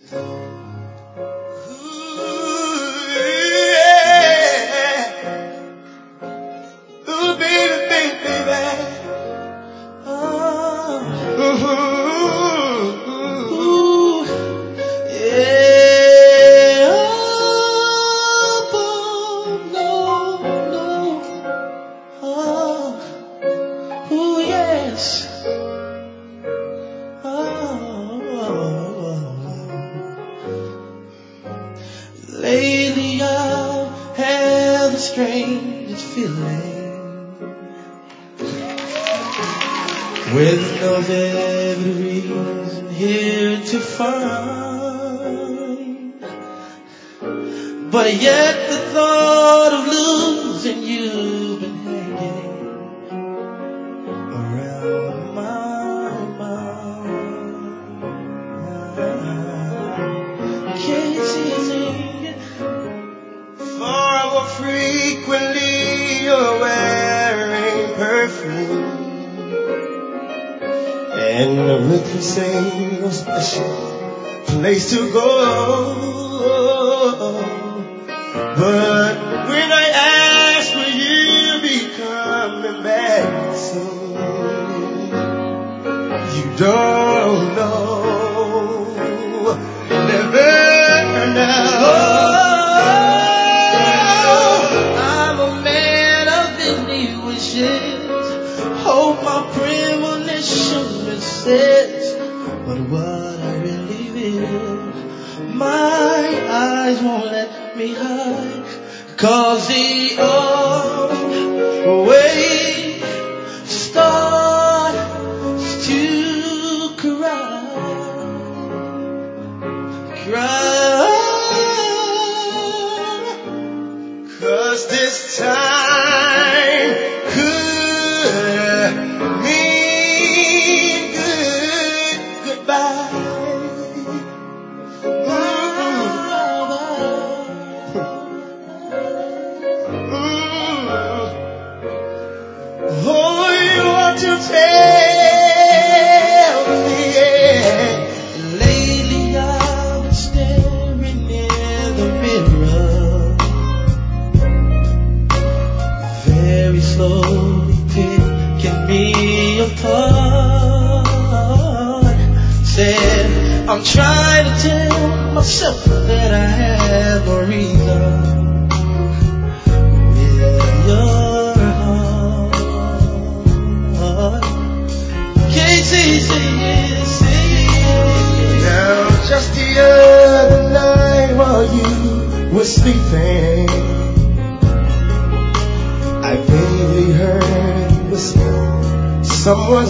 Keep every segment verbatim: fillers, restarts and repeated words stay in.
Lately I've had the strangest feeling, with no very reason here to find, but yet the thought of losing you've been hanging around my mind. Can't see frequently you're wearing perfume, and with you say no special place to go. But when I ask, will you be coming back soon, you don't know. Never know. Hope my premonition says, but what I really feel, my eyes won't let me hide, 'cause the only way starts to cry, cry, 'cause this time could mean good goodbye. Oh, you want to tell me, yeah. Lately I've been staring in the mirror, very slowly picking me apart. Said I'm trying to tell myself that I have no reason with your heart. Can't see, see, see. Now just the other night while you were sleeping, I vaguely heard you whisper someone's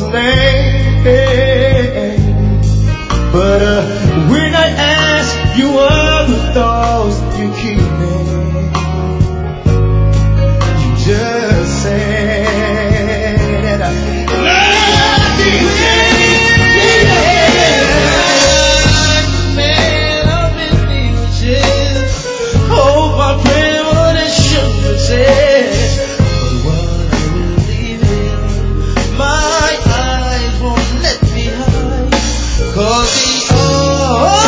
name, but uh, when I ask you what the thoughts you keep me, you just said, love you, man, I'm in the hope my premonition says, but what I really feel, my eyes won't let me hide, 'cause the oh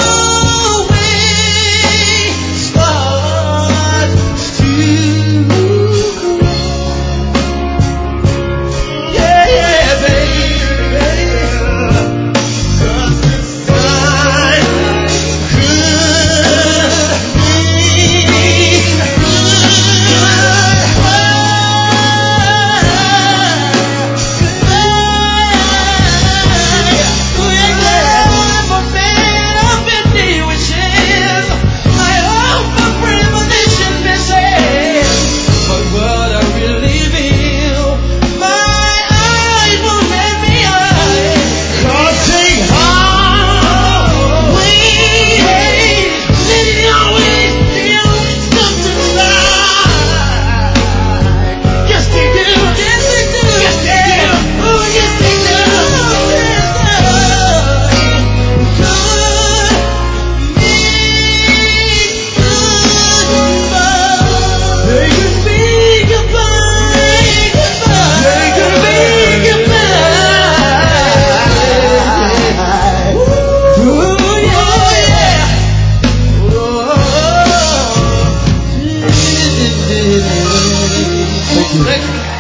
did. Thank you. Thank you.